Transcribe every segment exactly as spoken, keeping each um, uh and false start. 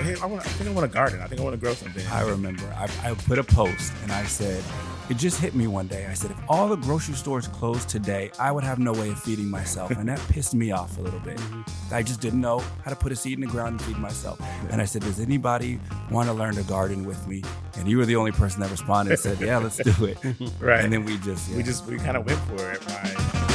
hey, I, want, I think I want a garden. I think I want to grow something. I remember I, I put a post and I said, it just hit me one day. I said, if all the grocery stores closed today, I would have no way of feeding myself. And that pissed me off a little bit. I just didn't know how to put a seed in the ground and feed myself. And I said, does anybody want to learn to garden with me? And you were the only person that responded and said, yeah, let's do it. Right. And then we just, yeah. we just, we kind of went for it. Right.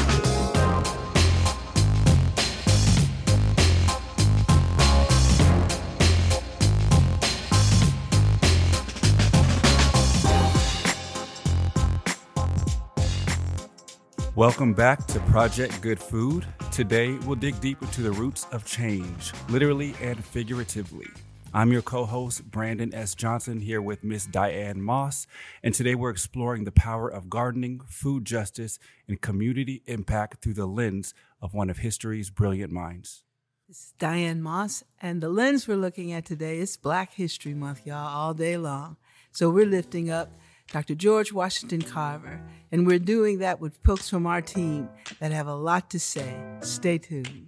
Welcome back to Project Good Food. Today, we'll dig deep into the roots of change, literally and figuratively. I'm your co-host, Brandon S. Johnson, here with Miss Diane Moss, and today we're exploring the power of gardening, food justice, and community impact through the lens of one of history's brilliant minds. This is Diane Moss, and the lens we're looking at today is Black History Month, y'all, all day long. So we're lifting up Doctor George Washington Carver, and we're doing that with folks from our team that have a lot to say. Stay tuned.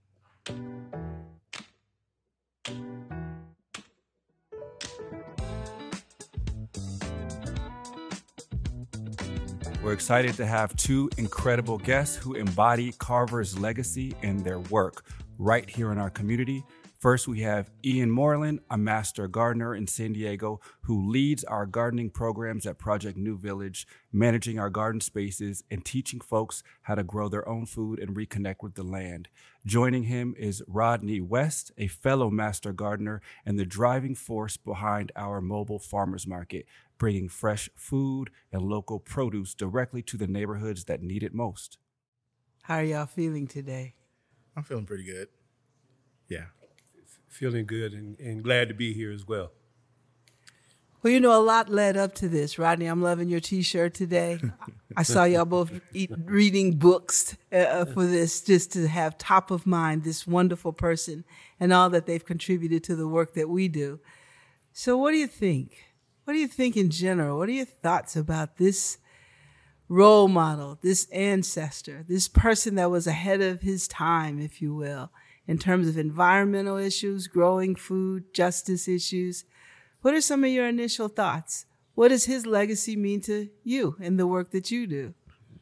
We're excited to have two incredible guests who embody Carver's legacy and their work right here in our community. First, we have Ian Moreland, a master gardener in San Diego who leads our gardening programs at Project New Village, managing our garden spaces and teaching folks how to grow their own food and reconnect with the land. Joining him is Rodney West, a fellow master gardener and the driving force behind our mobile farmers market, bringing fresh food and local produce directly to the neighborhoods that need it most. How are y'all feeling today? I'm feeling pretty good. Yeah. Feeling good and, and glad to be here as well. Well, you know, a lot led up to this. Rodney, I'm loving your T-shirt today. I saw y'all both eat, reading books uh, for this, just to have top of mind this wonderful person and all that they've contributed to the work that we do. So what do you think? What do you think in general? What are your thoughts about this role model, this ancestor, this person that was ahead of his time, if you will, in terms of environmental issues, growing food, justice issues? What are some of your initial thoughts? What does his legacy mean to you and the work that you do?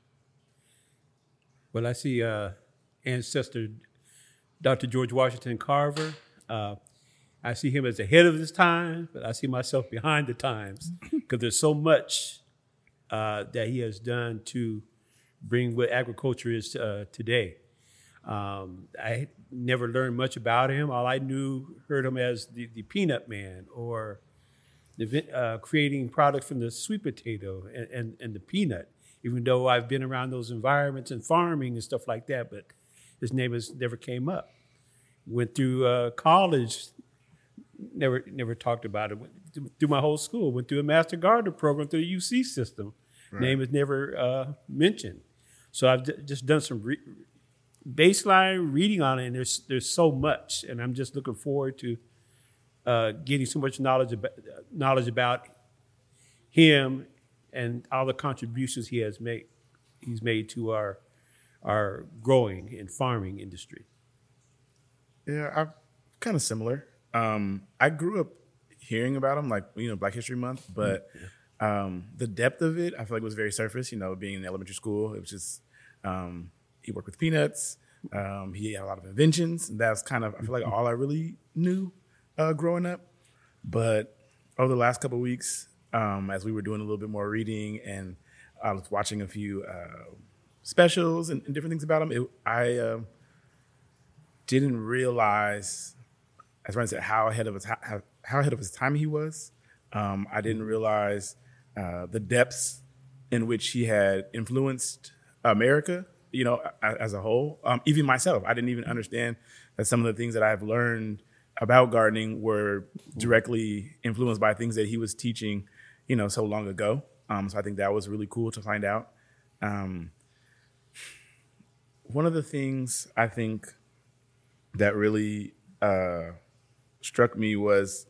Well, I see uh, ancestor Doctor George Washington Carver. Uh, I see him as ahead of his time, but I see myself behind the times because there's so much uh, that he has done to bring what agriculture is uh, today. Um, I never learned much about him. All I knew, heard him as the, the peanut man, or the, uh, creating products from the sweet potato and, and, and the peanut, even though I've been around those environments and farming and stuff like that, but his name has never came up. Went through uh, college, never never talked about it. Went through my whole school, went through a master gardener program through the U C system. Right. Name is never uh, mentioned. So I've d- just done some re- baseline reading on it, and there's there's so much, and I'm just looking forward to uh, getting so much knowledge about knowledge about him and all the contributions he has made. He's made to our our growing and farming industry. Yeah, I'm kind of similar. Um, I grew up hearing about him, like, you know, Black History Month, but um, the depth of it, I feel like was very surface. You know, being in elementary school, it was just. Um, He worked with peanuts. Um, he had a lot of inventions. That's kind of, I feel like, all I really knew uh, growing up. But over the last couple of weeks, um, as we were doing a little bit more reading and I was watching a few uh, specials and, and different things about him, it, I uh, didn't realize, as Ryan said, how ahead of his, how, how ahead of his time he was. Um, I didn't realize uh, the depths in which he had influenced America, you know, as a whole. Um, even myself, I didn't even understand that some of the things that I've learned about gardening were directly influenced by things that he was teaching, you know, so long ago. Um, so I think that was really cool to find out. Um, one of the things I think that really uh, struck me was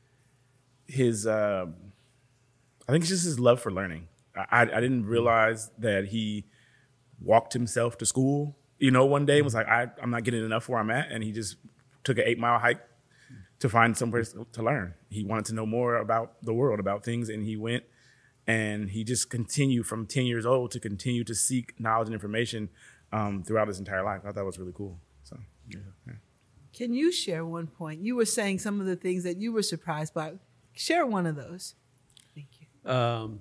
his, uh, I think it's just his love for learning. I, I didn't realize that he walked himself to school, you know, one day and was like, I, I'm not getting enough where I'm at. And he just took an eight mile hike to find somewhere to learn. He wanted to know more about the world, about things, and he went and he just continued from ten years old to continue to seek knowledge and information um, throughout his entire life. I thought that was really cool. So, yeah. yeah. Can you share one point? You were saying some of the things that you were surprised by. Share one of those. Thank you. Um,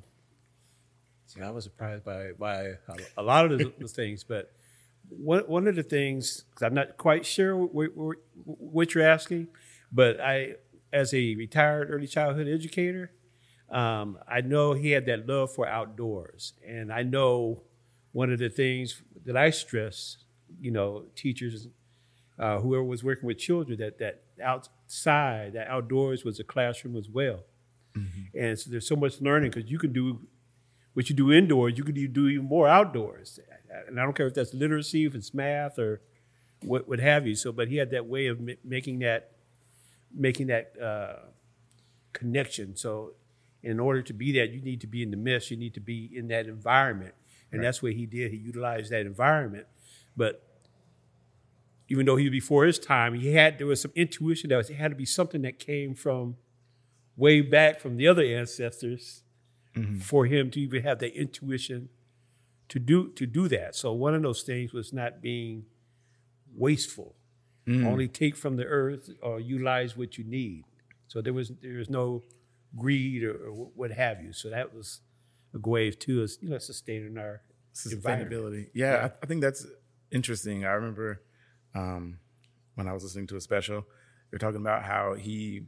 see, I was surprised by by a lot of those things, but one one of the things, because I'm not quite sure what, what, what you're asking, but I, as a retired early childhood educator, um, I know he had that love for outdoors, and I know one of the things that I stress, you know, teachers, uh, whoever was working with children, that that outside, that outdoors was a classroom as well. Mm-hmm. And so there's so much learning because you can do what you do indoors, you can do even more outdoors. And I don't care if that's literacy, if it's math or what, what have you. So, but he had that way of m- making that, making that uh, connection. So, in order to be that, you need to be in the midst. You need to be in that environment, and right. that's what he did. He utilized that environment. But even though he was before his time, he had there was some intuition that was, it had to be something that came from way back from the other ancestors mm-hmm. for him to even have that intuition to do to do that. So one of those things was not being wasteful. Mm. Only take from the earth or utilize what you need. So there was there was no greed or, or what have you. So that was a wave too, is you know sustaining our sustainability. Yeah, yeah. I, I think that's interesting. I remember um, when I was listening to a special, they're talking about how he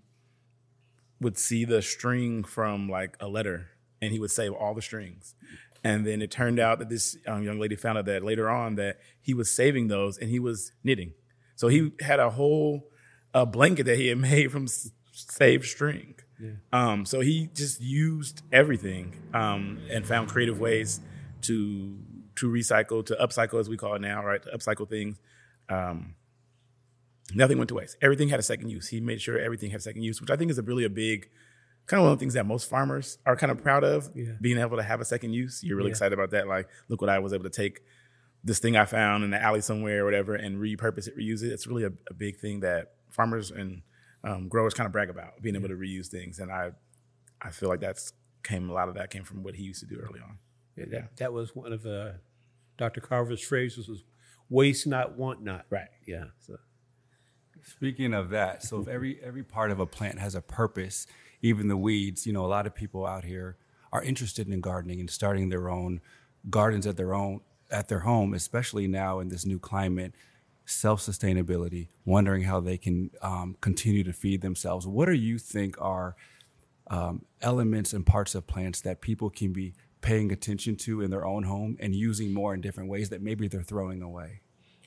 would see the string from like a letter, and he would save all the strings. And then it turned out that this um, young lady found out that later on that he was saving those and he was knitting. So he had a whole uh, blanket that he had made from s- saved string. Yeah. Um, so he just used everything um, and found creative ways to to recycle, to upcycle, as we call it now, right? To upcycle things. Um, nothing went to waste. Everything had a second use. He made sure everything had a second use, which I think is a really a big, kind of one of the things that most farmers are kind of proud of, yeah. being able to have a second use. You're really yeah. excited about that. Like, look what I was able to take this thing I found in the alley somewhere or whatever and repurpose it, reuse it. It's really a, a big thing that farmers and um, growers kind of brag about, being able to reuse things. And I I feel like that's came, a lot of that came from what he used to do early on. Yeah, that, yeah. that was one of uh, Doctor Carver's phrases was waste not, want not. Right. Yeah. So. Speaking of that, so if every every part of a plant has a purpose, even the weeds, you know, a lot of people out here are interested in gardening and starting their own gardens at their own at their home, especially now in this new climate, self-sustainability, wondering how they can um, continue to feed themselves. What do you think are um, elements and parts of plants that people can be paying attention to in their own home and using more in different ways that maybe they're throwing away?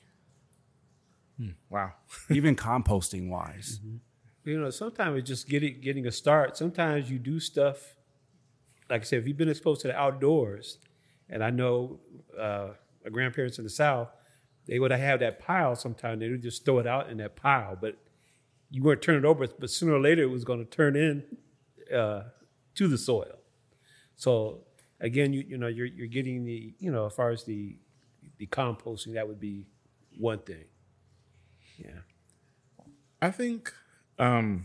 Hmm. Wow. Even composting wise. Mm-hmm. You know, sometimes it's just getting getting a start. Sometimes you do stuff, like I said, if you've been exposed to the outdoors, and I know uh, my grandparents in the South, they would have that pile sometimes. They would just throw it out in that pile, but you weren't turning it over. But sooner or later, it was going to turn in uh, to the soil. So again, you you know, you're you're getting the, you know, as far as the the composting, that would be one thing. Yeah, I think um,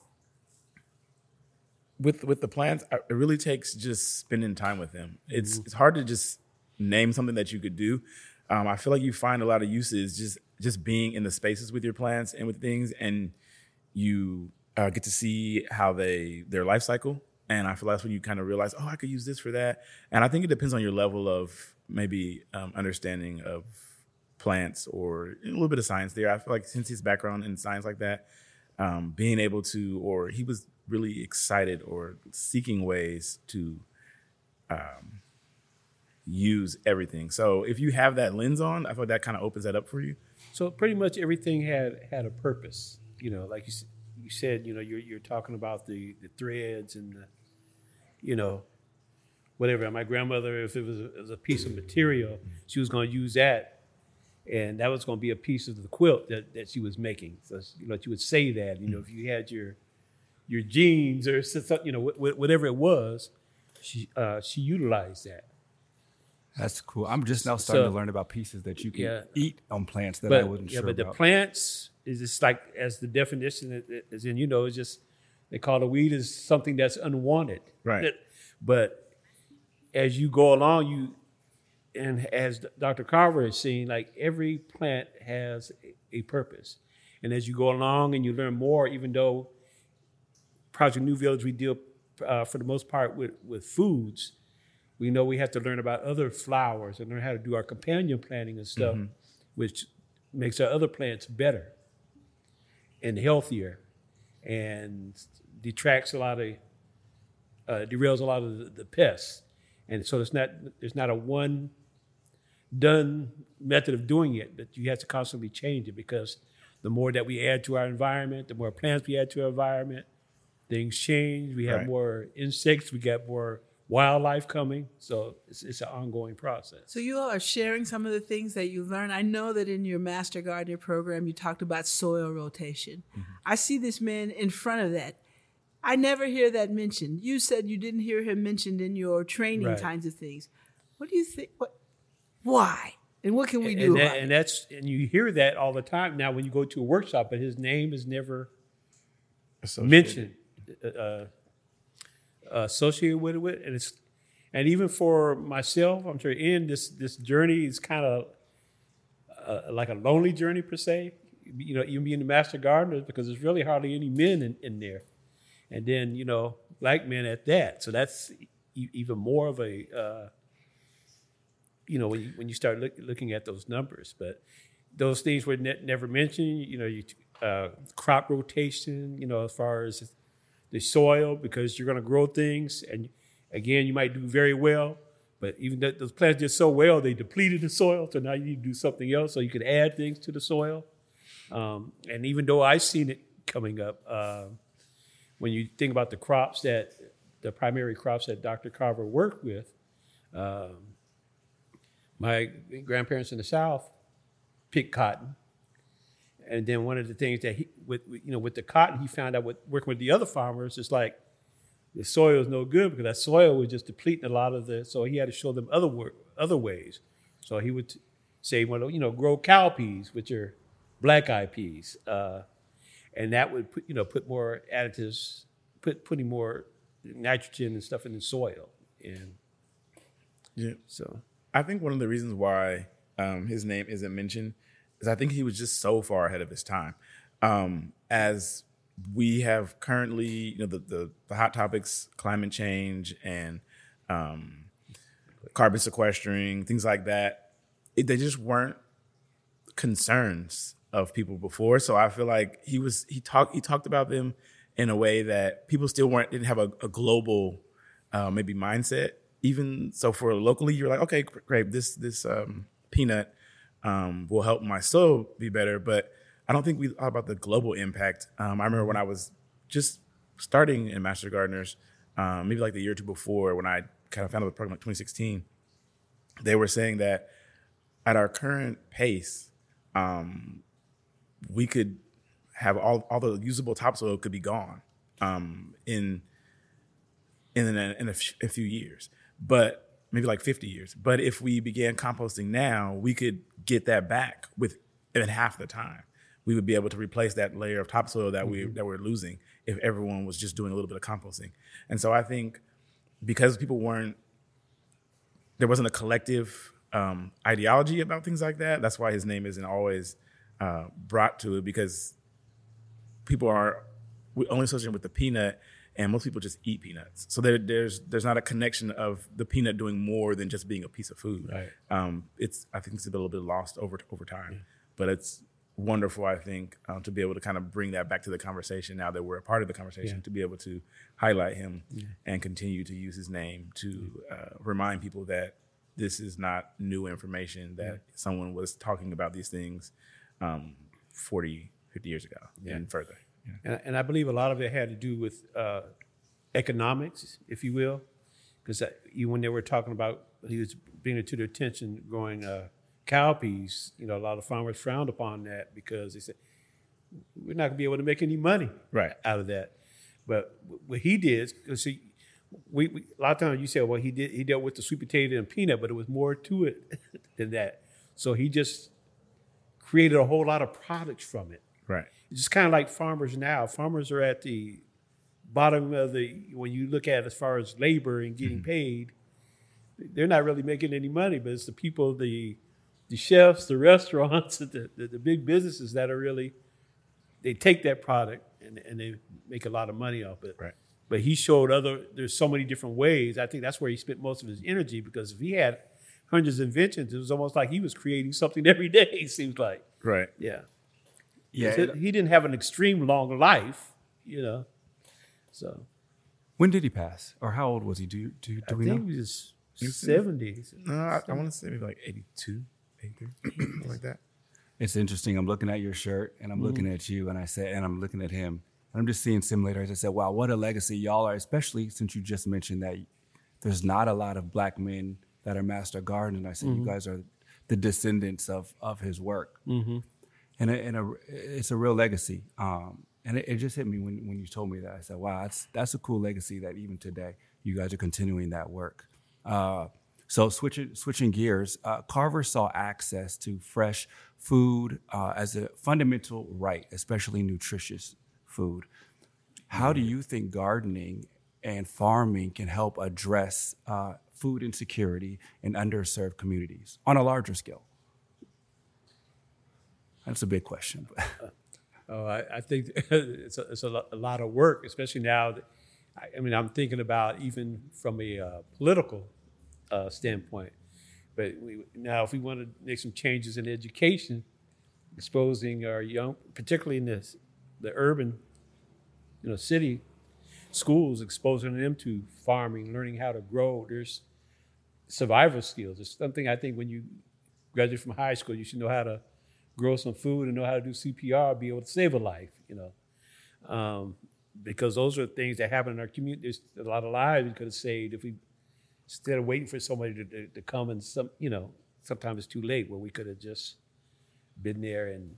with with the plants, it really takes just spending time with them. It's mm-hmm. it's hard to just name something that you could do. Um, I feel like you find a lot of uses just just being in the spaces with your plants and with things, and you uh, get to see how they their life cycle. And I feel like that's when you kind of realize, oh, I could use this for that. And I think it depends on your level of maybe um, understanding of plants or a little bit of science there. I feel like since his background in science like that, um, being able to, or he was really excited or seeking ways to um, use everything. So if you have that lens on, I feel like that kind of opens that up for you. So pretty much everything had had a purpose. You know, like you, you said, you know, you're you're talking about the, the threads and the, you know, whatever. My grandmother, if it was a, it was a piece of material, she was going to use that. And that was going to be a piece of the quilt that, that she was making. So, you know, she would say that, you know, if you had your your jeans or, you know, whatever it was, she uh, she utilized that. That's cool. I'm just now starting so, to learn about pieces that you can yeah. eat on plants that but, I wasn't yeah, sure but about. the plants It's just like, as the definition is in, you know, it's just, they call the weed is something that's unwanted. Right. But as you go along, you, and as Doctor Carver has seen, like every plant has a, a purpose. And as you go along and you learn more, even though Project New Village, we deal uh, for the most part with, with foods, we know we have to learn about other flowers and learn how to do our companion planting and stuff, mm-hmm. which makes our other plants better and healthier and detracts a lot of, uh, derails a lot of the, the pests. And so it's not, there's not a one done method of doing it, but you have to constantly change it, because the more that we add to our environment, the more plants we add to our environment, things change. We have right. more insects, we got more wildlife coming. So it's, it's an ongoing process. So you all are sharing some of the things that you learned. I know that in your Master Gardener program, you talked about soil rotation. Mm-hmm. I see this man in front of that. I never hear that mentioned. You said you didn't hear him mentioned in your training right. kinds of things. What do you think? What? Why? And what can we and, do? And, that, about and that's and you hear that all the time now when you go to a workshop, but his name is never mentioned, uh, associated with it. And it's and even for myself, I'm sure in this this journey is kind of uh, like a lonely journey per se. You know, even being the Master Gardener, because there's really hardly any men in, in there, and then you know black men at that. So that's e- even more of a uh, you know, when you, when you start look, looking at those numbers. But those things were ne- never mentioned, you know, you, uh, crop rotation, you know, as far as the soil, because you're going to grow things. And again, you might do very well, but even though those plants did so well, they depleted the soil. So now you need to do something else so you can add things to the soil. Um, and even though I've seen it coming up, uh, when you think about the crops that, the primary crops that Doctor Carver worked with, um, my grandparents in the South picked cotton, and then one of the things that he, with you know, with the cotton, he found out with working with the other farmers, it's like the soil is no good because that soil was just depleting a lot of the. So he had to show them other work, other ways. So he would say, well, you know, grow cowpeas, which are black-eyed peas, uh, and that would put, you know, put more additives, put putting more nitrogen and stuff in the soil, and yeah, so. I think one of the reasons why um, his name isn't mentioned is I think he was just so far ahead of his time. Um, as we have currently, you know, the, the, the hot topics, climate change and um, carbon sequestering, things like that, it, they just weren't concerns of people before. So I feel like he was he talked he talked about them in a way that people still weren't didn't have a, a global uh, maybe mindset. Even so, for locally, you're like, okay, great. This this um, peanut um, will help my soil be better. But I don't think we thought about the global impact. Um, I remember when I was just starting in Master Gardeners, um, maybe like the year or two before, when I kind of founded the program in twenty sixteen, they were saying that at our current pace, um, we could have all all the usable topsoil could be gone um, in in a, in a, f- a few years. But maybe like fifty years. But if we began composting now, we could get that back within half the time. We would be able to replace that layer of topsoil that we that we're losing if everyone was just doing a little bit of composting. And so I think because people weren't, there wasn't a collective um, ideology about things like that. That's why his name isn't always uh, brought to it, because people are only associated with the peanut. And most people just eat peanuts. So there, there's there's not a connection of the peanut doing more than just being a piece of food. Right. Um, it's I think it's a little bit lost over over time. Yeah. But it's wonderful, I think, um, to be able to kind of bring that back to the conversation now that we're a part of the conversation, yeah. to be able to highlight him yeah. and continue to use his name to uh, remind people that this is not new information, that yeah. someone was talking about these things um, forty, fifty years ago yeah. and further. Yeah. And, and I believe a lot of it had to do with uh, economics, if you will, because when they were talking about, he was bringing it to their attention, growing uh, cowpeas, you know, a lot of farmers frowned upon that because they said, we're not going to be able to make any money right. out of that. But what he did, because see, we, we, a lot of times you say, well, he did he dealt with the sweet potato and peanut, but it was more to it than that. So he just created a whole lot of products from it. Right. It's just kind of like farmers now. Farmers are at the bottom of the, when you look at as far as labor and getting Mm-hmm. paid, they're not really making any money, but it's the people, the the chefs, the restaurants, the, the, the big businesses that are really, they take that product and, and they make a lot of money off it. Right. But he showed other, there's so many different ways. I think that's where he spent most of his energy, because if he had hundreds of inventions, it was almost like he was creating something every day, it seems like. Right. Yeah. Yeah. He- he didn't have an extreme long life, you know. So When did he pass, or how old was he? Do you, do, you- do I we think know? he was seventies. No, I, I want to say maybe like eighty-two, eighty-three, something like that. It's interesting. I'm looking at your shirt, and I'm looking at you, and I said, and I'm looking at him. And I'm just seeing simulators. I said, wow, what a legacy y'all are, especially since you just mentioned that there's not a lot of black men that are master gardeners. I said, you guys are the descendants of of his work. Mm-hmm. And, a, and a, it's a real legacy. Um, and it, it just hit me when, when you told me that. I said, wow, that's, that's a cool legacy that even today you guys are continuing that work. Uh, so switching, switching gears, uh, Carver saw access to fresh food uh, as a fundamental right, especially nutritious food. How do you think gardening and farming can help address uh, food insecurity in underserved communities on a larger scale? That's a big question. Oh, I, I think it's a, it's a, lo- a lot of work, especially now. That, I, I mean, I'm thinking about even from a uh, political uh, standpoint. But we, now, if we want to make some changes in education, exposing our young, particularly in this, the urban, you know, city schools, exposing them to farming, learning how to grow. There's survival skills. It's something I think when you graduate from high school, you should know how to grow some food and know how to do C P R, be able to save a life, you know. Um, because those are things that happen in our community. There's a lot of lives we could have saved if we, instead of waiting for somebody to, to, to come and some, you know, sometimes it's too late, where we could have just been there and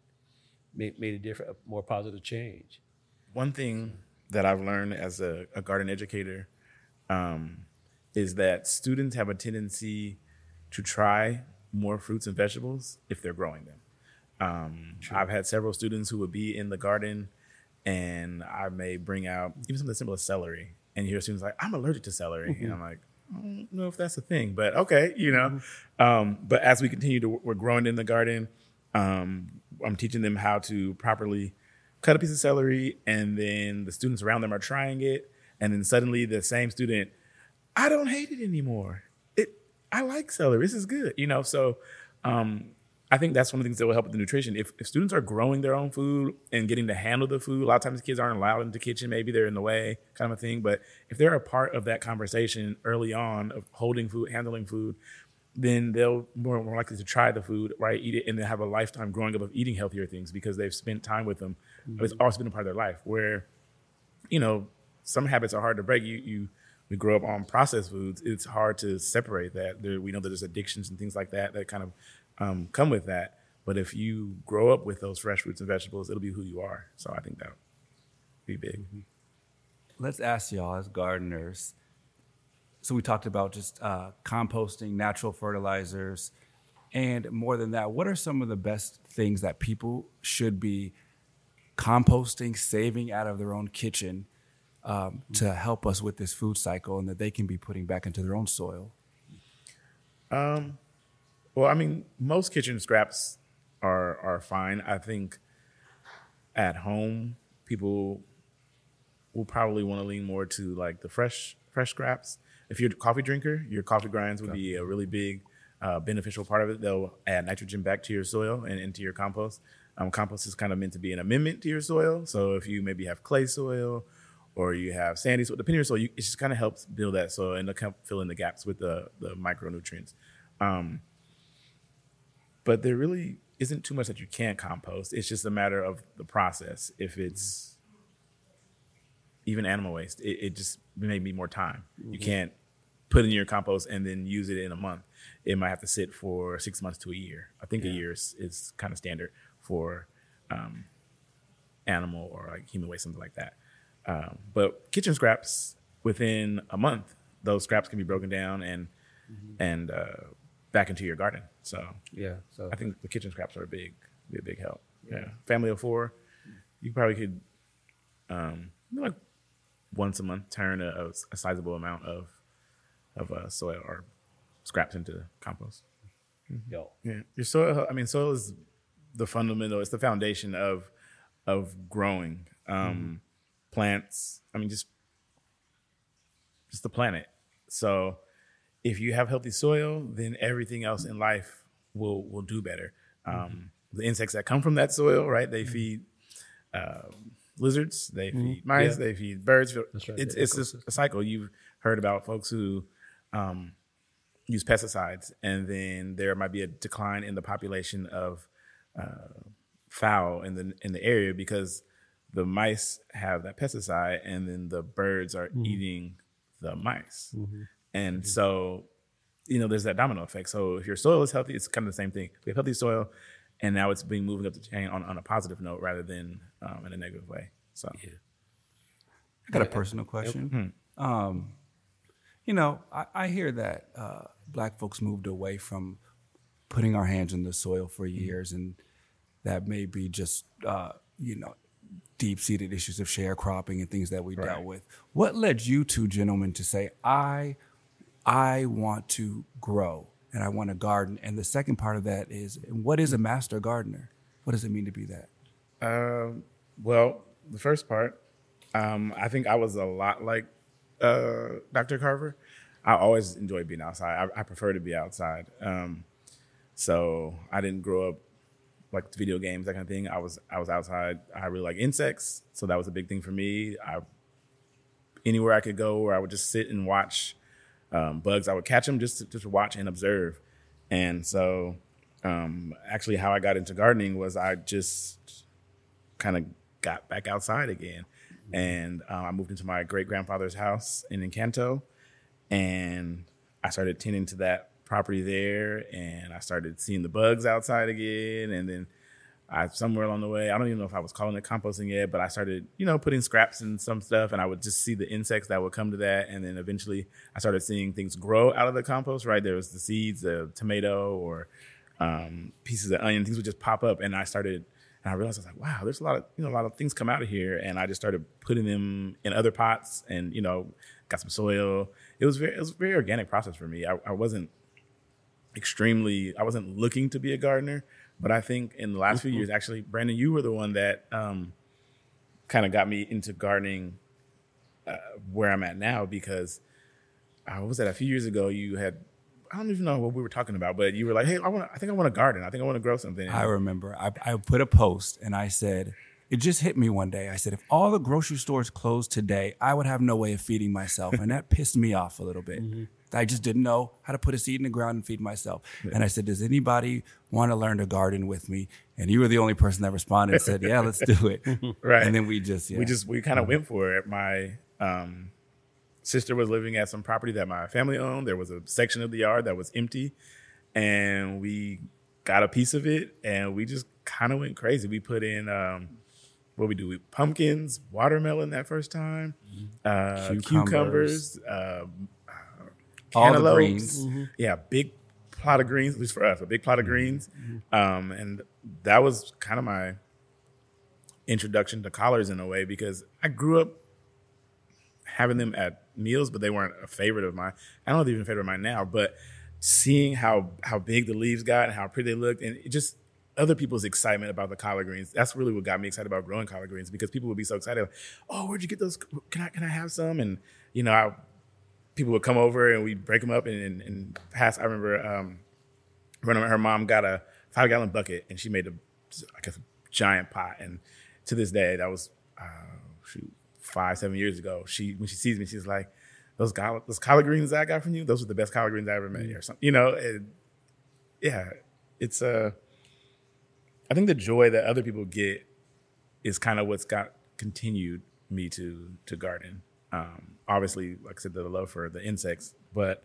made, made a different, a more positive change. One thing that I've learned as a, a garden educator um, is that students have a tendency to try more fruits and vegetables if they're growing them. Um, I've had several students who would be in the garden, and I may bring out even something as simple as celery, and you hear students like, I'm allergic to celery. Mm-hmm. And I'm like, I don't know if that's a thing, but okay, you know. Mm-hmm. Um, but as we continue to, we're growing in the garden, um, I'm teaching them how to properly cut a piece of celery, and then the students around them are trying it, and then suddenly the same student, I don't hate it anymore. It, I like celery. This is good, you know. So um, I think that's one of the things that will help with the nutrition. If, if students are growing their own food and getting to handle the food, a lot of times kids aren't allowed in the kitchen. Maybe they're in the way, kind of a thing. But if they're a part of that conversation early on of holding food, handling food, then they'll more more likely to try the food, right? Eat it, and then have a lifetime growing up of eating healthier things because they've spent time with them. Mm-hmm. It's also been a part of their life. Where, you know, some habits are hard to break. You you we grow up on processed foods. It's hard to separate that. There, we know that there's addictions and things like that that kind of um, come with that. But if you grow up with those fresh fruits and vegetables, it'll be who you are. So I think that'll be big. Let's ask y'all as gardeners. So we talked about just uh, composting, natural fertilizers, and more than that, what are some of the best things that people should be composting, saving out of their own kitchen um, to help us with this food cycle and that they can be putting back into their own soil? Um, well, I mean, most kitchen scraps are are fine. I think at home, people will probably want to lean more to like the fresh fresh scraps. If you're a coffee drinker, your coffee grinds would be a really big uh, beneficial part of it. They'll add nitrogen back to your soil and into your compost. Um, compost is kind of meant to be an amendment to your soil. So if you maybe have clay soil or you have sandy soil, depending on your soil, you, it just kind of helps build that soil and it'll fill in the gaps with the, the micronutrients. Um, but there really isn't too much that you can't compost. It's just a matter of the process. If it's even animal waste, it, it just may be more time. Mm-hmm. You can't put in your compost and then use it in a month. It might have to sit for six months to a year. I think yeah. a year is, is kind of standard for um, animal or like human waste, something like that. Um, but kitchen scraps, within a month, those scraps can be broken down and mm-hmm. and uh, back into your garden. So yeah, so I think the kitchen scraps are a big be a big help. Yeah, family of four, you probably could, um, you know, like once a month, turn a, a, a sizable amount of of uh, soil or scraps into compost. Yo. Yeah, your soil. I mean, soil is the fundamental. It's the foundation of of growing um, mm-hmm. plants. I mean, just just the planet. So, if you have healthy soil, then everything else in life will will do better. Um, mm-hmm. The insects that come from that soil, right? They mm-hmm. feed uh, lizards. They mm-hmm. feed mice. Yeah. They feed birds. That's right. It's it's just a cycle. You've heard about folks who um, use pesticides, and then there might be a decline in the population of uh, fowl in the in the area because the mice have that pesticide, and then the birds are mm-hmm. eating the mice. Mm-hmm. And mm-hmm. so, you know, there's that domino effect. So if your soil is healthy, it's kind of the same thing. We have healthy soil, and now it's being moving up the chain on, on a positive note rather than um, in a negative way. So, yeah. I got a personal question. Mm-hmm. Um, you know, I, I hear that uh, Black folks moved away from putting our hands in the soil for years, and that may be just, uh, you know, deep-seated issues of sharecropping and things that we right. dealt with. What led you two gentlemen to say, I, I want to grow and I want to garden? And the second part of that is, what is a master gardener? What does it mean to be that? Um, well, the first part, um, I think I was a lot like uh, Doctor Carver. I always enjoyed being outside. I, I prefer to be outside. Um, so I didn't grow up like video games, that kind of thing. I was I was outside. I really like insects, so that was a big thing for me. I anywhere I could go where I would just sit and watch um, bugs, I would catch them just to, just to watch and observe. And so um, actually how I got into gardening was I just kind of got back outside again. And uh, I moved into my great-grandfather's house in Encanto, and I started tending to that property there, and I started seeing the bugs outside again. And then I somewhere along the way, I don't even know if I was calling it composting yet, but I started, you know, putting scraps in some stuff, and I would just see the insects that would come to that. And then eventually I started seeing things grow out of the compost, right? There was the seeds, the tomato or um, pieces of onion, things would just pop up. And I started, and I realized I was like, wow, there's a lot of, you know, a lot of things come out of here. And I just started putting them in other pots and, you know, got some soil. It was very, it was a very organic process for me. I, I wasn't, extremely, I wasn't looking to be a gardener, but I think in the last mm-hmm. few years, actually, Brandon, you were the one that um, kind of got me into gardening uh, where I'm at now, because uh, what was that? A few years ago, you had, I don't even know what we were talking about, but you were like, hey, I want, I think I want to garden. I think I want to grow something. I remember I, I put a post and I said, it just hit me one day. I said, if all the grocery stores closed today, I would have no way of feeding myself. And that pissed me off a little bit. Mm-hmm. I just didn't know how to put a seed in the ground and feed myself. Yeah. And I said, does anybody want to learn to garden with me? And you were the only person that responded and said, yeah, let's do it. Right. And then we just, yeah. We just, we kind of mm-hmm. went for it. My um, sister was living at some property that my family owned. There was a section of the yard that was empty, and we got a piece of it, and we just kind of went crazy. We put in, um, what we do, we pumpkins, watermelon that first time, uh, cucumbers, cucumbers uh, all the greens. Mm-hmm. Yeah, big plot of greens, at least for us, a big plot of greens. Mm-hmm. Um, and that was kind of my introduction to collards in a way, because I grew up having them at meals, but they weren't a favorite of mine. I don't know if they're even a favorite of mine now, but seeing how, how big the leaves got and how pretty they looked, and it just other people's excitement about the collard greens, that's really what got me excited about growing collard greens, because people would be so excited. Like, oh, where'd you get those? Can I, can I have some? And, you know, I, people would come over and we'd break them up and, and, and pass. I remember um, her mom got a five gallon bucket and she made a, I guess, a giant pot. And to this day, that was uh, shoot, five, seven years ago. She, when she sees me, she's like, those collard, those collard greens I got from you, those were the best collard greens I ever made, or something. You know, it, yeah, it's a, uh, I think the joy that other people get is kind of what's got continued me to to garden. Um, obviously, like I said, the love for the insects, but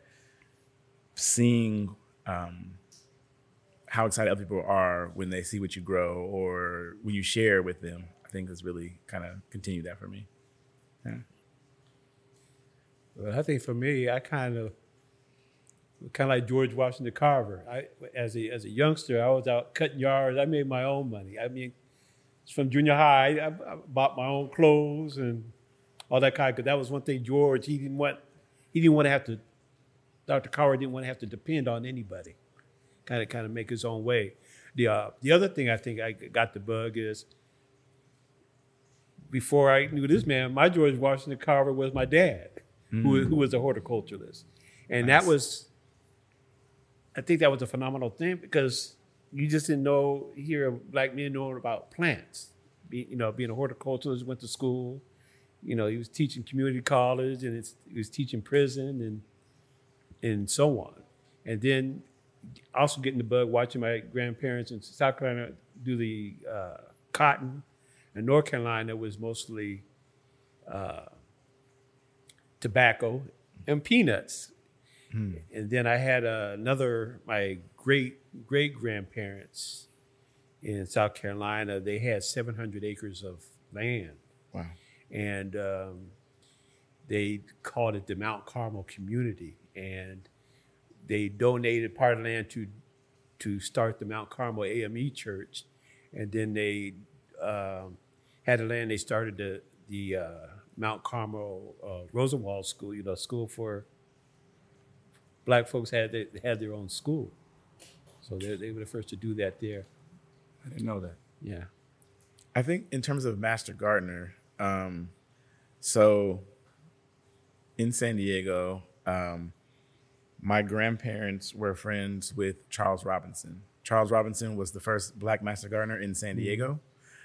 seeing um, how excited other people are when they see what you grow or when you share with them, I think has really kind of continued that for me. Yeah. Well, I think for me, I kind of kind of like George Washington Carver. I, as a as a youngster, I was out cutting yards. I made my own money. I mean, from junior high, I, I bought my own clothes and all that kind of. Because that was one thing George he didn't want. He didn't want to have to. Doctor Carver didn't want to have to depend on anybody. Kind of kind of make his own way. The uh, the other thing I think I got the bug is. Before I knew this man, my George Washington Carver was my dad, mm. who, who was a horticulturalist. And nice. That was, I think that was a phenomenal thing because you just didn't know, hear a black men knowing about plants. Be, you know, being a horticulturalist, went to school. You know, he was teaching community college and it's, he was teaching prison and and so on. And then also getting the bug, watching my grandparents in South Carolina do the uh, cotton. In North Carolina, it was mostly uh, tobacco and peanuts. Hmm. And then I had uh, another, my great great grandparents in South Carolina, they had seven hundred acres of land. Wow. And um, they called it the Mount Carmel Community. And they donated part of the land to, to start the Mount Carmel A M E Church. And then they um, had the land, they started the, the uh, Mount Carmel uh, Rosenwald School, you know, school for black folks had they had their own school. So they, they were the first to do that there. I didn't know that. Yeah. I think in terms of Master Gardener, um, so in San Diego, um, my grandparents were friends with Charles Robinson. Charles Robinson was the first black Master Gardener in San Diego.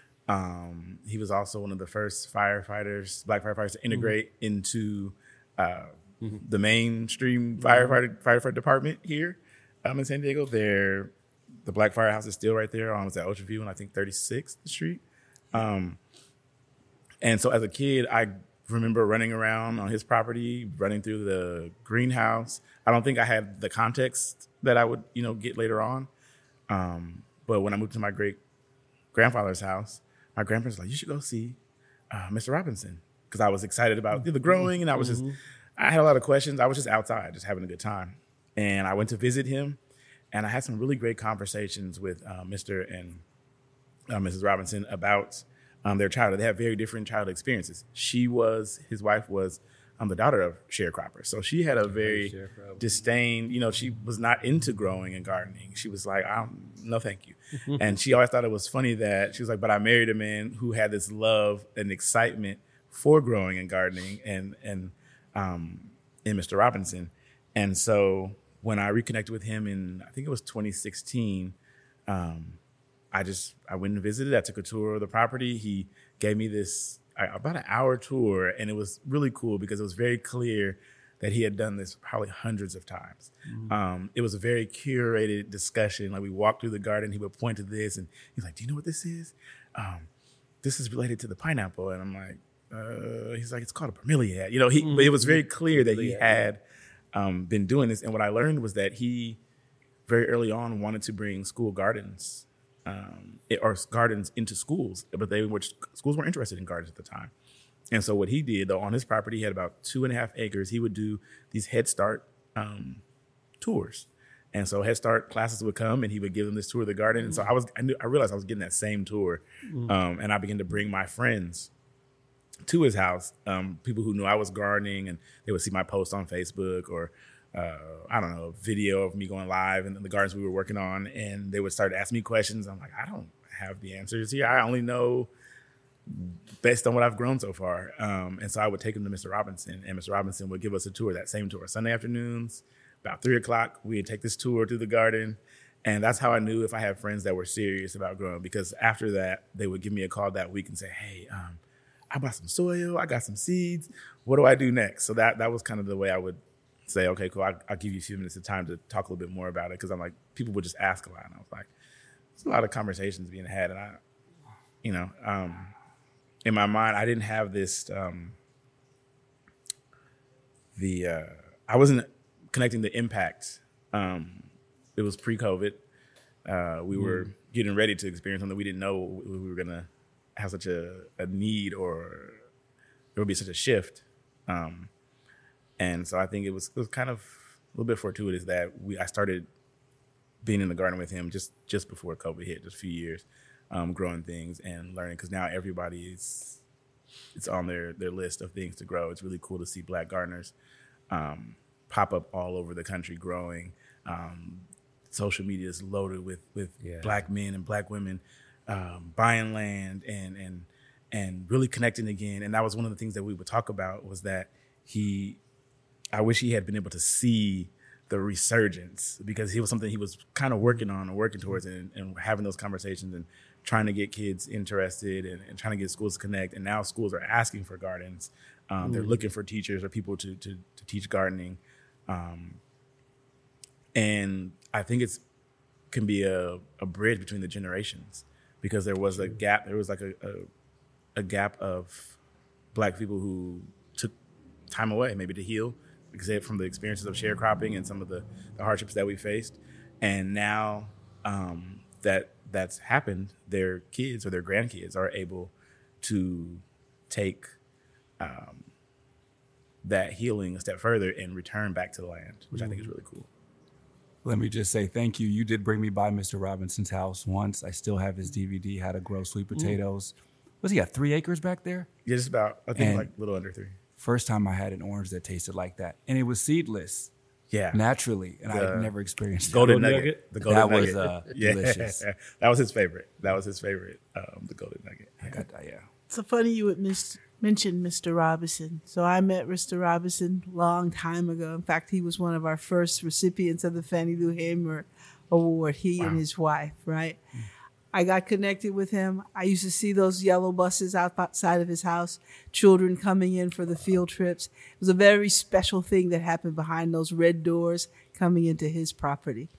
Um, he was also one of the first firefighters, black firefighters to integrate mm-hmm. into uh, mm-hmm. the mainstream firefighter firefighter department here um, in San Diego. There, the Black Firehouse is still right there on at Ocean View and I think thirty-sixth Street. Um, and so as a kid, I remember running around on his property, running through the greenhouse. I don't think I had the context that I would, you know, get later on. Um, but when I moved to my great grandfather's house, my grandparents were like, you should go see uh, Mister Robinson. Because I was excited about the growing and I was mm-hmm. just, I had a lot of questions. I was just outside, just having a good time. And I went to visit him and I had some really great conversations with uh, Mister and uh, Missus Robinson about um, their childhood. They have very different childhood experiences. She was, his wife was um, the daughter of sharecroppers. So she had a very disdain, you know, she was not into growing and gardening. She was like, I don't, no, thank you. And she always thought it was funny that she was like, but I married a man who had this love and excitement for growing and gardening and, and, um, in Mister Robinson. And so when I reconnected with him in, I think it was twenty sixteen, um, I just, I went and visited. I took a tour of the property. He gave me this about an hour tour, and it was really cool because it was very clear that he had done this probably hundreds of times. Mm-hmm. Um, it was a very curated discussion. Like we walked through the garden, he would point to this, and he's like, do you know what this is? Um, this is related to the pineapple. And I'm like, uh, he's like, it's called a bromeliad. You know, he, mm-hmm. but it was very clear that he had um, been doing this. And what I learned was that he very early on wanted to bring school gardens um, or gardens into schools, but they which schools weren't interested in gardens at the time. And so what he did, though, on his property, he had about two and a half acres. He would do these Head Start um, tours. And so Head Start classes would come and he would give them this tour of the garden. And so I was, I knew, I realized I was getting that same tour. Mm-hmm. Um, and I began to bring my friends to his house, um, people who knew I was gardening, and they would see my post on Facebook or, uh, I don't know, a video of me going live in the gardens we were working on. And they would start asking me questions. I'm like, I don't have the answers here. I only know based on what I've grown so far. Um, and so I would take him to Mister Robinson, and Mister Robinson would give us a tour, that same tour. Sunday afternoons, about three o'clock, we'd take this tour through the garden. And that's how I knew if I had friends that were serious about growing, because after that, they would give me a call that week and say, hey, um, I bought some soil, I got some seeds. What do I do next? So that that was kind of the way I would say, okay, cool, I, I'll give you a few minutes of time to talk a little bit more about it, because I'm like, people would just ask a lot. And I was like, there's a lot of conversations being had. And I, you know, um, in my mind, I didn't have this, um, the, uh, I wasn't connecting the impact. Um, it was pre-COVID. Uh, we mm. were getting ready to experience something we didn't know we were going to have such a, a need, or there would be such a shift. Um, and so I think it was, it was kind of little bit fortuitous that we I started being in the garden with him just just before COVID hit, just a few years, um, growing things and learning, because now everybody is it's on their their list of things to grow. It's really cool to see Black gardeners um, pop up all over the country growing. Um, social media is loaded with with Yeah. Black men and Black women um, buying land and and and really connecting again. And that was one of the things that we would talk about, was that he, I wish he had been able to see the resurgence, because he was something he was kind of working on and working towards, and, and having those conversations and trying to get kids interested and, and trying to get schools to connect. And now schools are asking for gardens. Um, they're looking for teachers or people to to, to teach gardening. Um, and I think it's can be a, a bridge between the generations, because there was a gap. There was like a, a, a gap of Black people who took time away, maybe to heal, because they, from the experiences of sharecropping and some of the, the hardships that we faced. And now um, that that's happened, their kids or their grandkids are able to take um, that healing a step further and return back to the land, which I think is really cool. Let me just say thank you. You did bring me by Mister Robinson's house once. I still have his D V D, How to Grow Sweet Potatoes. Was he got three acres back there? Yeah, just about, I think And- like a little under three. First time I had an orange that tasted like that. And it was seedless, Yeah. naturally. And I The had never experienced Golden that. nugget. nugget? The golden That was, nugget. uh, yeah. delicious. That was his favorite. That was his favorite, um, the golden nugget. I got that, yeah. So funny you would mis- mention Mister Robinson. So I met Mister Robinson a long time ago. In fact, he was one of our first recipients of the Fannie Lou Hamer Award, he and his wife, right? I got connected with him. I used to see those yellow buses outside of his house, children coming in for the field trips. It was a very special thing that happened behind those red doors coming into his property.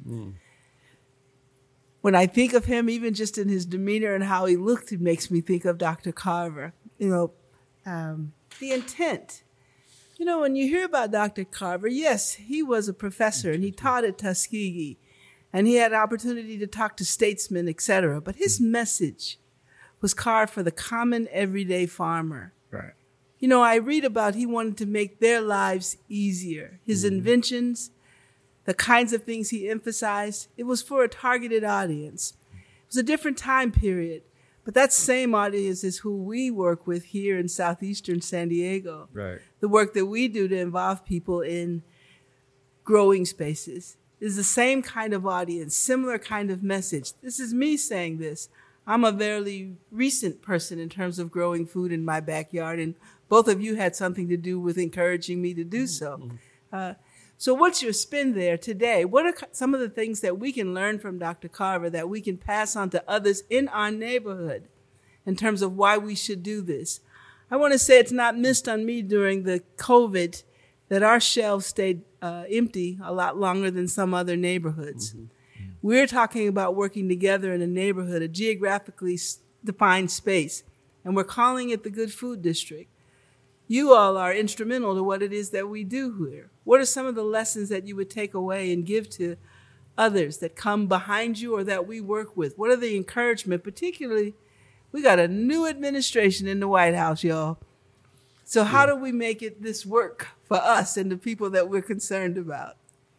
When I think of him, even just in his demeanor and how he looked, it makes me think of Doctor Carver. You know, um, the intent. You know, when you hear about Doctor Carver, yes, he was a professor and he taught at Tuskegee. And he had an opportunity to talk to statesmen, et cetera. But his message was carved for the common, everyday farmer. Right. You know, I read about he wanted to make their lives easier. His inventions, the kinds of things he emphasized, it was for a targeted audience. It was a different time period. But that same audience is who we work with here in southeastern San Diego. Right. The work that we do to involve people in growing spaces is the same kind of audience, similar kind of message. This is me saying this. I'm a very recent person in terms of growing food in my backyard, and both of you had something to do with encouraging me to do so. Uh, so what's your spin there today? What are some of the things that we can learn from Doctor Carver that we can pass on to others in our neighborhood in terms of why we should do this? I want to say it's not missed on me during the COVID that our shelves stayed uh, empty a lot longer than some other neighborhoods. Mm-hmm. We're talking about working together in a neighborhood, a geographically s- defined space, and we're calling it the Good Food District. You all are instrumental to what it is that we do here. What are some of the lessons that you would take away and give to others that come behind you or that we work with? What are the encouragement? Particularly, we got a new administration in the White House, y'all. So how do we make it this work for us and the people that we're concerned about?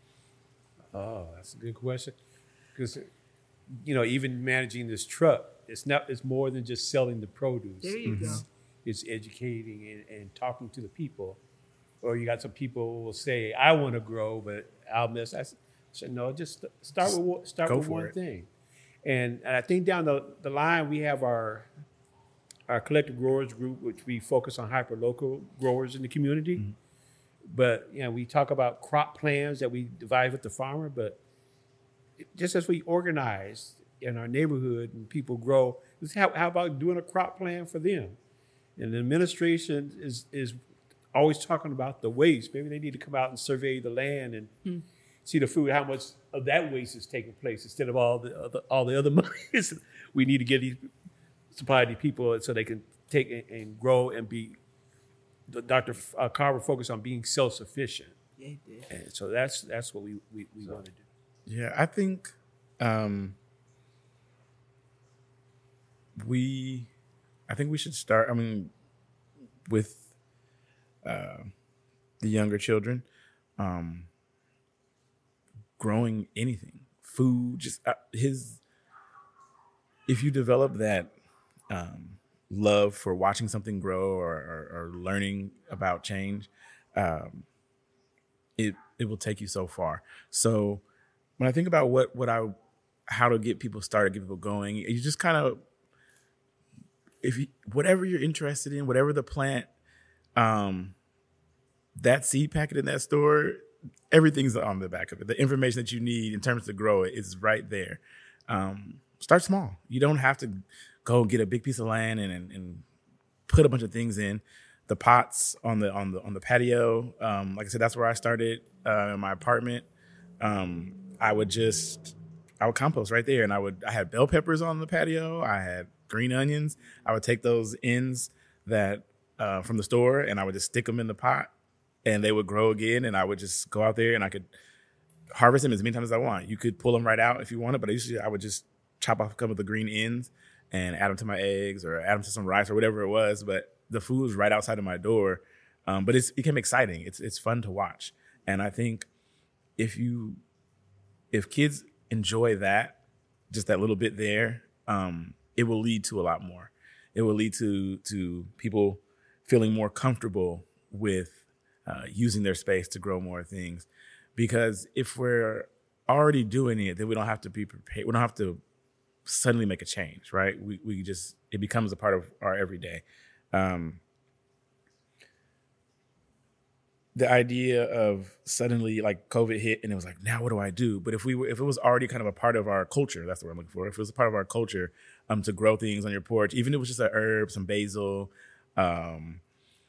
Oh, that's a good question. Because, you know, even managing this truck, it's not. It's more than just selling the produce. There you it's, go. It's educating and, and talking to the people. Or you got some people who will say, "I want to grow, but I'll miss." I said, "No, just start with one- start Go with for one it. thing." And, and I think down the, the line we have our our collective growers group, which we focus on hyper local growers in the community. Mm-hmm. But you know, we talk about crop plans that we devise with the farmer. But just as we organize in our neighborhood and people grow, how, how about doing a crop plan for them? And the administration is is always talking about the waste. Maybe they need to come out and survey the land and mm. see the food, how much of that waste is taking place instead of all the other, all the other money. We need to get these supply these people so they can take and, and grow and be. Doctor Carver focused on being self-sufficient. Yeah, he did. And so that's that's what we we, we so. want to do. Yeah, I think um, we, I think we should start. I mean, with uh, the younger children, um, growing anything, food, just uh, his, if you develop that um, love for watching something grow or, or, or learning about change, um, it it will take you so far. So when I think about what what I how to get people started, get people going, you just kind of, if you, whatever you're interested in, whatever the plant, um, that seed packet in that store, everything's on the back of it. The information that you need in terms to grow it is right there. Um, start small. You don't have to go get a big piece of land and, and, and put a bunch of things in. The pots on the on the on the patio, um, like I said, that's where I started uh, in my apartment. Um, I would just I would compost right there, and I would I had bell peppers on the patio. I had green onions. I would take those ends that uh, from the store, and I would just stick them in the pot, and they would grow again. And I would just go out there, and I could harvest them as many times as I want. You could pull them right out if you wanted, but I usually I would just chop off a couple of the green ends and add them to my eggs or add them to some rice or whatever it was. But the food was right outside of my door. Um, but it's, it became exciting. It's it's fun to watch. And I think if you, if kids enjoy that, just that little bit there, um, it will lead to a lot more. It will lead to to people feeling more comfortable with uh, using their space to grow more things. Because if we're already doing it, then we don't have to be prepared. We don't have to suddenly make a change, right? We we just, it becomes a part of our everyday. Um, the idea of suddenly like COVID hit and it was like, now what do I do? But if we were, if it was already kind of a part of our culture, that's what I'm looking for. If it was a part of our culture, um, to grow things on your porch, even if it was just a herb, some basil, um,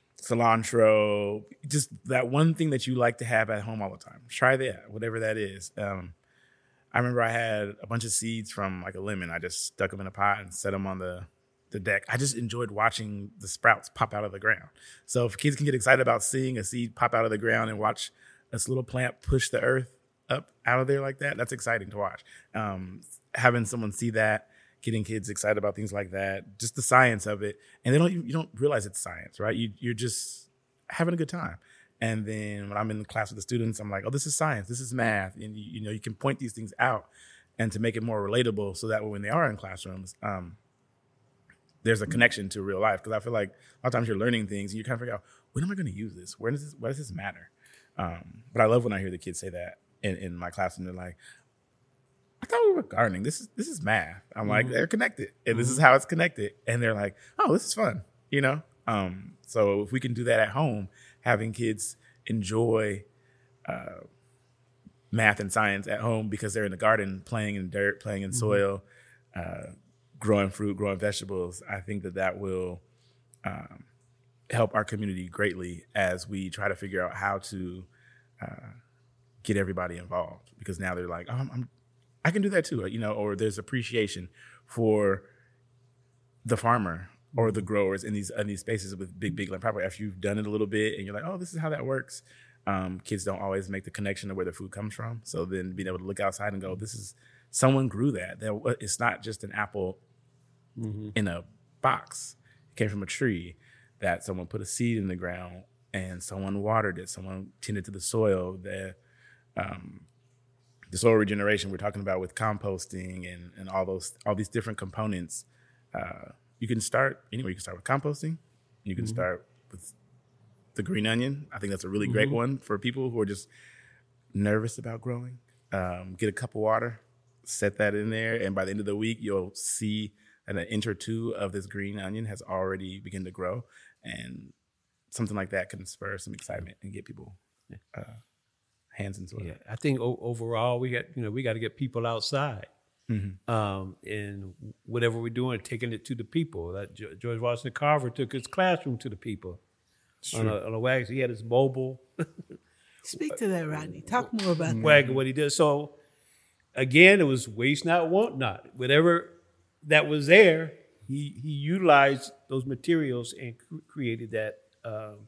cilantro, just that one thing that you like to have at home all the time. Try that, whatever that is. Um, I remember I had a bunch of seeds from like a lemon. I just stuck them in a pot and set them on the the deck. I just enjoyed watching the sprouts pop out of the ground. So if kids can get excited about seeing a seed pop out of the ground and watch this little plant push the earth up out of there like that, that's exciting to watch. Um, having someone see that, getting kids excited about things like that, just the science of it. And they don't, you don't realize it's science, right? You, you're just having a good time. And then when I'm in class with the students, I'm like, oh, this is science, this is math. And you, you know, you can point these things out and to make it more relatable so that when they are in classrooms, um, there's a connection to real life. Because I feel like a lot of times you're learning things and you kind of figure out, when am I going to use this? Where does this, why does this matter? Um, but I love when I hear the kids say that in, in my class and they're like, I thought we were gardening. This is this is math. I'm mm-hmm. like, they're connected. And mm-hmm. this is how it's connected. And they're like, oh, this is fun, you know? Um, so if we can do that at home, having kids enjoy uh, math and science at home because they're in the garden, playing in dirt, playing in mm-hmm. soil, uh, growing fruit, growing vegetables, I think that that will um, help our community greatly as we try to figure out how to uh, get everybody involved. Because now they're like, oh, I'm, I'm, I can do that too, you know, or there's appreciation for the farmer or the growers in these in these spaces with big, big land property. After you've done it a little bit and you're like, oh, this is how that works. Um, kids don't always make the connection to where the food comes from. So then being able to look outside and go, this is, someone grew that. It's not just an apple mm-hmm. in a box. It came from a tree that someone put a seed in the ground and someone watered it. Someone tended to the soil. The, um, the soil regeneration we're talking about with composting and, and all those all these different components. Uh, you can start anywhere. You can start with composting. You can mm-hmm. start with the green onion. I think that's a really mm-hmm. great one for people who are just nervous about growing. Um, get a cup of water, set that in there, and by the end of the week, you'll see that an inch or two of this green onion has already begun to grow, and something like that can spur some excitement and get people uh, hands into it. Yeah, I think o- overall we got you know we got to get people outside, mm-hmm. um, and whatever we're doing, taking it to the people. That Like George Washington Carver took his classroom to the people on a, on a wagon. He had his mobile. Speak to that, Rodney. Talk more about that. Wagon, what he did. So again, it was waste not, want not. Whatever that was there, he he utilized those materials and cr- created that um,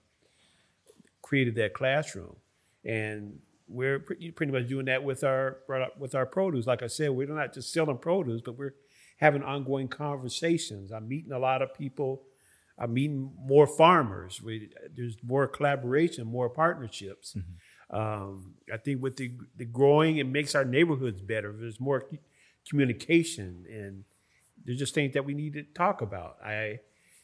created that classroom. And we're pretty, pretty much doing that with our with our produce. Like I said, we're not just selling produce, but we're having ongoing conversations. I'm meeting a lot of people. I'm meeting more farmers. We, there's more collaboration, more partnerships. Mm-hmm. Um, I think with the the growing, it makes our neighborhoods better. There's more c- communication, and there's just things that we need to talk about. I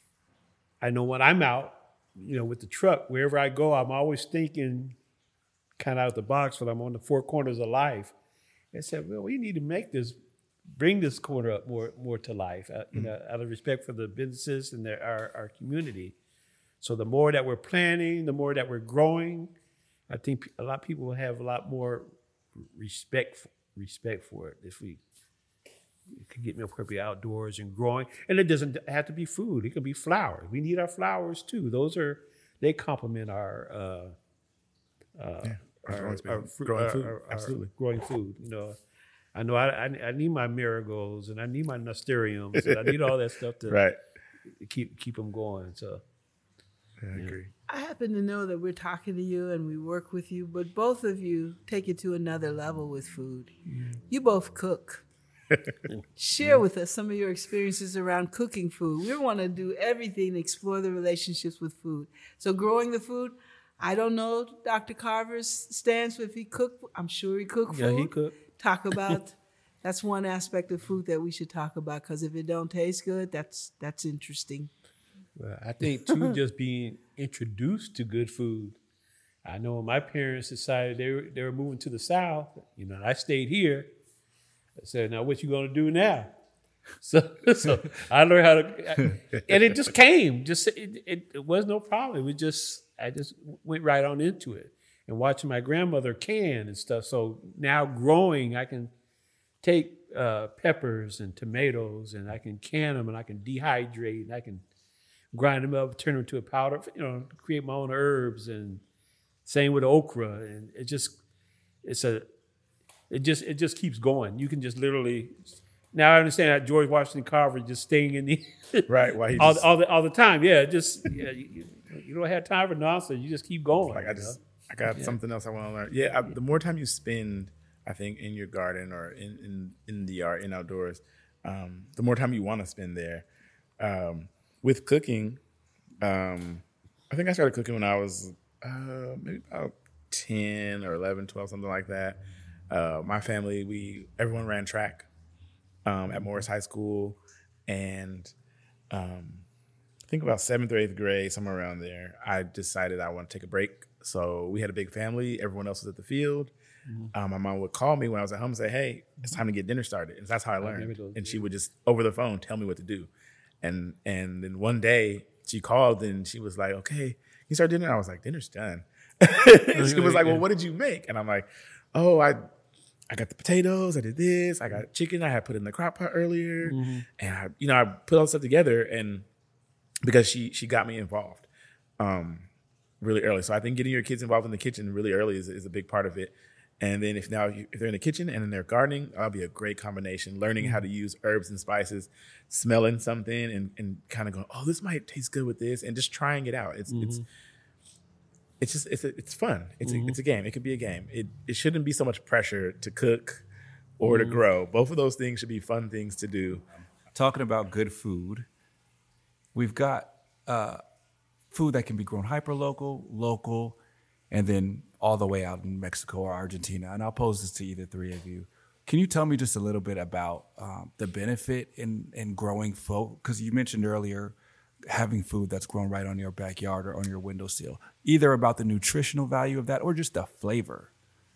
I know when I'm out, you know, with the truck, wherever I go, I'm always thinking kind of out the box when I'm on the four corners of life. I said, well, we need to make this, bring this corner up more more to life, uh, you mm-hmm. know, out of respect for the businesses and their, our, our community. So the more that we're planning, the more that we're growing, I think a lot of people will have a lot more respect respect for it if we can get more people outdoors and growing. And it doesn't have to be food. It can be flowers. We need our flowers too. Those are, they complement our, uh, uh, yeah, our, our, our, fr- growing our, food. our, Absolutely. Our growing food. You know, I know I, I, I need my marigolds and I need my nasturtiums and I need all that stuff to right. keep keep them going. So. Yeah, I agree. I happen to know that we're talking to you and we work with you, but both of you take it to another level with food. Mm. You both cook. Share with us some of your experiences around cooking food. We want to do everything to explore the relationships with food. So growing the food, I don't know Doctor Carver's stance if he cooked. I'm sure he cooked food. Yeah, he cooked. Talk about, that's one aspect of food that we should talk about, because if it don't taste good, that's that's interesting. Well, I think, too, just being introduced to good food. I know when my parents decided they were, they were moving to the South, you know, I stayed here. I said, now what you going to do now? So so I learned how to, and it just came. Just it, it, it was no problem. It was just, I just went right on into it. And watching my grandmother can and stuff. So now growing, I can take uh, peppers and tomatoes and I can can them and I can dehydrate and I can grind them up, turn them into a powder, you know, create my own herbs, and same with okra. And it just, it's a, it just, it just keeps going. You can just literally, now I understand that George Washington Carver just staying in the, right, why he all, just, all, the, all the time. Yeah, just, yeah, you, you don't have time for nonsense. You just keep going. like I just, know? I got yeah. something else I want to learn. Yeah, I, the more time you spend, I think, in your garden or in, in, in the yard, in outdoors, um, the more time you want to spend there. Um, With cooking, um, I think I started cooking when I was uh, maybe about ten or eleven, twelve, something like that. Uh, my family, we everyone ran track um, at Morris High School. And um, I think about seventh or eighth grade, somewhere around there, I decided I want to take a break. So we had a big family. Everyone else was at the field. Mm-hmm. Um, my mom would call me when I was at home and say, hey, it's time to get dinner started. And that's how I learned. I and she would just, over the phone, tell me what to do. And and then one day she called and she was like, okay, you start dinner? I was like, dinner's done. She was like, well, what did you make? And I'm like, oh, I I got the potatoes, I did this, I got chicken I had put in the crock pot earlier. Mm-hmm. And I, you know, I put all this stuff together, and because she she got me involved um, really early. So I think getting your kids involved in the kitchen really early is, is a big part of it. And then if now you, if they're in the kitchen and then they're gardening, that'll be a great combination. Learning how to use herbs and spices, smelling something and, and kind of going, oh, this might taste good with this, and just trying it out. It's mm-hmm. it's it's just it's a, it's fun. It's mm-hmm. a, it's a game. It could be a game. It it shouldn't be so much pressure to cook or mm-hmm. to grow. Both of those things should be fun things to do. Talking about good food, we've got uh, food that can be grown hyper-local, local, and then all the way out in Mexico or Argentina. And I'll pose this to either three of you. Can you tell me just a little bit about um, the benefit in, in growing folk? Because you mentioned earlier having food that's grown right on your backyard or on your windowsill, either about the nutritional value of that or just the flavor.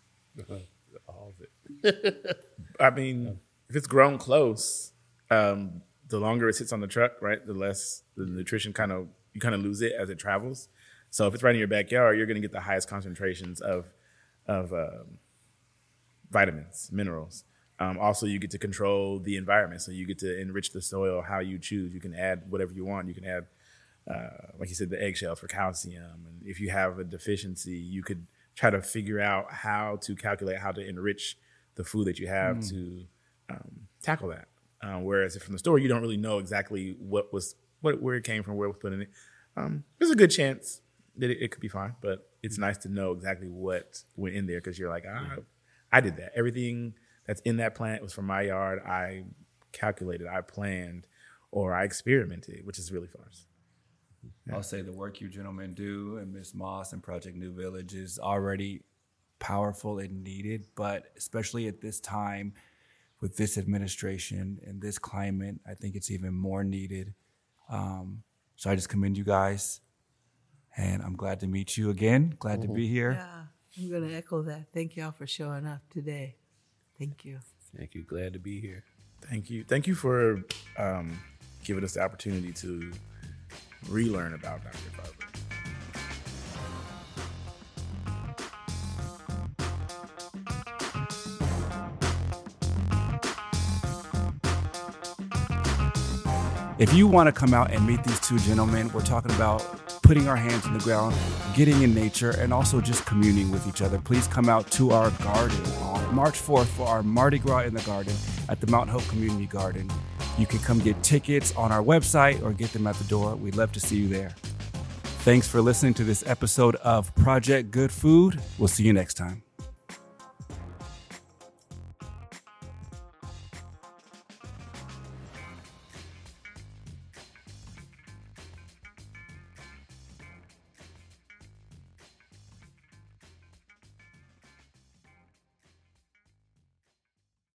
All of it. I mean, if it's grown close, um, the longer it sits on the truck, right, the less the nutrition kind of, you kind of lose it as it travels. So if it's right in your backyard, you're going to get the highest concentrations of of um, vitamins, minerals. Um, also, you get to control the environment, so you get to enrich the soil how you choose. You can add whatever you want. You can add, uh, like you said, the eggshells for calcium. And if you have a deficiency, you could try to figure out how to calculate how to enrich the food that you have mm. to um, tackle that. Um, whereas if from the store, you don't really know exactly what was what where it came from, where it was put in it. Um, there's a good chance that it, it could be fine, but it's nice to know exactly what went in there, because you're like, ah, I did that. Everything that's in that plant was from my yard. I calculated, I planned, or I experimented, which is really fun. Yeah. I'll say the work you gentlemen do and Miz Moss and Project New Village is already powerful and needed, but especially at this time with this administration and this climate, I think it's even more needed. Um, so I just commend you guys, and I'm glad to meet you again. Glad mm-hmm. to be here. Yeah, I'm going to echo that. Thank y'all for showing up today. Thank you. Thank you. Glad to be here. Thank you. Thank you for um, giving us the opportunity to relearn about Doctor Carver. If you want to come out and meet these two gentlemen, we're talking about putting our hands in the ground, getting in nature, and also just communing with each other. Please come out to our garden on March fourth for our Mardi Gras in the Garden at the Mount Hope Community Garden. You can come get tickets on our website or get them at the door. We'd love to see you there. Thanks for listening to this episode of Project Good Food. We'll see you next time.